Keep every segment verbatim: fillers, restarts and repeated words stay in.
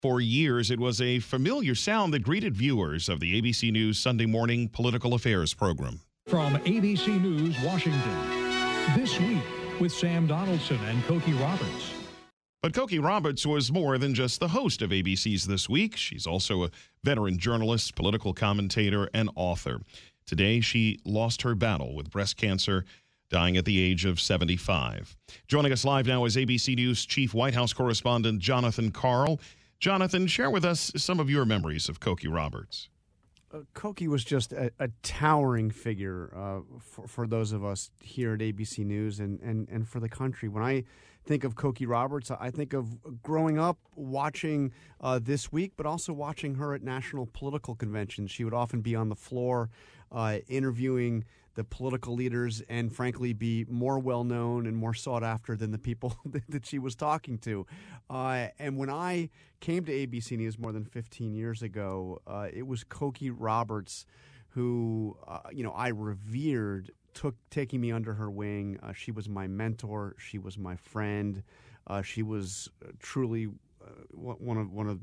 For years, it was a familiar sound that greeted viewers of the A B C News Sunday morning political affairs program. From A B C News, Washington, This Week with Sam Donaldson and Cokie Roberts. But Cokie Roberts was more than just the host of A B C's This Week. She's also a veteran journalist, political commentator, and author. Today, she lost her battle with breast cancer, dying at the age of seventy-five. Joining us live now is A B C News Chief White House correspondent Jonathan Karl. Jonathan, share with us some of your memories of Cokie Roberts. Uh, Cokie was just a, a towering figure uh, for, for those of us here at A B C News and, and, and for the country. When I think of Cokie Roberts, I think of growing up watching uh, This Week, but also watching her at national political conventions. She would often be on the floor uh, interviewing the political leaders and, frankly, be more well-known and more sought after than the people that she was talking to. Uh, and when I came to A B C News more than fifteen years ago, uh, it was Cokie Roberts who, uh, you know, I revered, took taking me under her wing. Uh, she was my mentor. She was my friend. Uh, she was truly uh, one of one of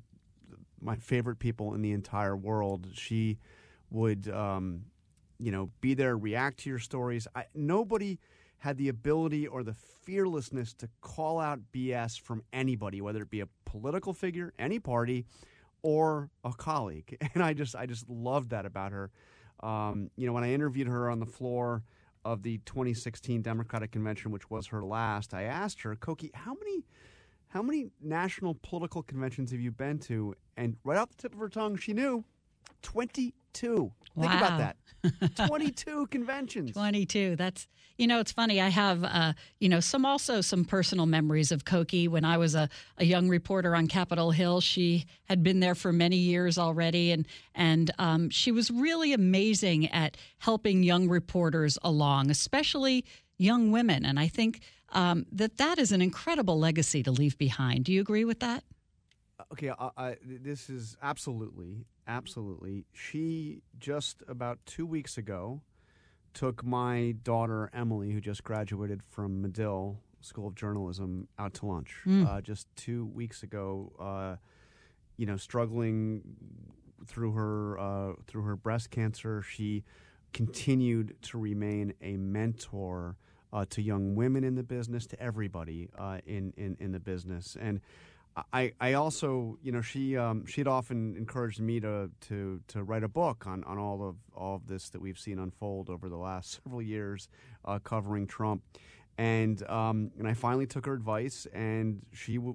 my favorite people in the entire world. She would... Um, you know, be there, react to your stories. I, nobody had the ability or the fearlessness to call out B S from anybody, whether it be a political figure, any party, or a colleague. And I just I just loved that about her. Um, you know, when I interviewed her on the floor of the twenty sixteen Democratic Convention, which was her last, I asked her, Cokie, how many how many national political conventions have you been to? And right off the tip of her tongue, she knew twenty-two. Think wow. about that. twenty-two conventions. twenty-two. That's, you know, it's funny. I have, uh, you know, some also some personal memories of Cokie. When I was a, a young reporter on Capitol Hill, she had been there for many years already. And, and um, she was really amazing at helping young reporters along, especially young women. And I think um, that that is an incredible legacy to leave behind. Do you agree with that? Okay, I, I, this is absolutely, absolutely. She just about two weeks ago took my daughter, Emily, who just graduated from Medill School of Journalism, out to lunch. Mm. Uh, just two weeks ago, uh, you know, struggling through her uh, through her breast cancer, she continued to remain a mentor uh, to young women in the business, to everybody uh, in, in, in the business. And I, I also, you know, she um, she'd often encouraged me to, to, to write a book on, on all of all of this that we've seen unfold over the last several years uh, covering Trump, and um, and I finally took her advice, and she w-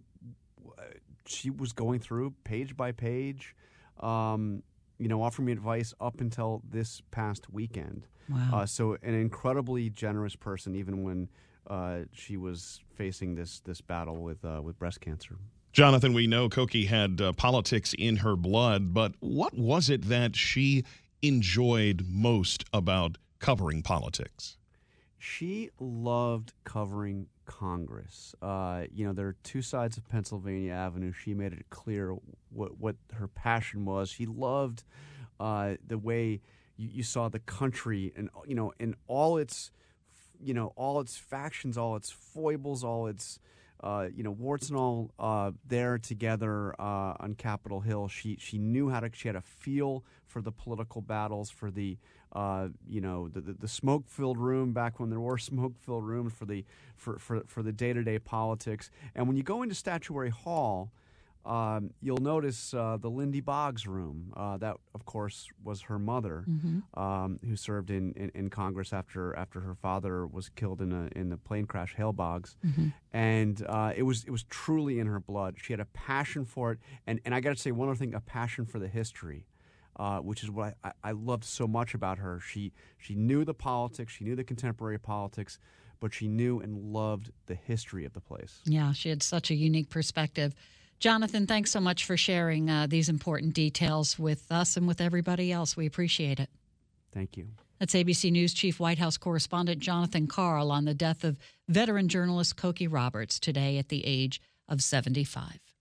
she was going through page by page, um, you know, offering me advice up until this past weekend. Wow! Uh, so an incredibly generous person, even when uh, she was facing this this battle with uh, with breast cancer. Jonathan, we know Cokie had uh, politics in her blood, but what was it that she enjoyed most about covering politics? She loved covering Congress. Uh, you know, there are two sides of Pennsylvania Avenue. She made it clear what, what her passion was. She loved uh, the way you, you saw the country and, you know, in all its, you know, all its factions, all its foibles, all its Uh, you know, warts and all uh, there together uh, on Capitol Hill. She she knew how to. She had a feel for the political battles, for the uh, you know the, the, the smoke-filled room back when there were smoke-filled rooms, for the for, for, for the day-to-day politics. And when you go into Statuary Hall, um, you'll notice uh, the Lindy Boggs room. Uh, that, of course, was her mother, mm-hmm. um, who served in, in, in Congress after after her father was killed in a in the plane crash. Hale Boggs, mm-hmm. and uh, it was it was truly in her blood. She had a passion for it, and and I got to say one other thing: a passion for the history, uh, which is what I, I loved so much about her. She she knew the politics, she knew the contemporary politics, but she knew and loved the history of the place. Yeah, she had such a unique perspective. Jonathan, thanks so much for sharing uh, these important details with us and with everybody else. We appreciate it. Thank you. That's A B C News Chief White House correspondent Jonathan Karl on the death of veteran journalist Cokie Roberts today at the age of seventy-five.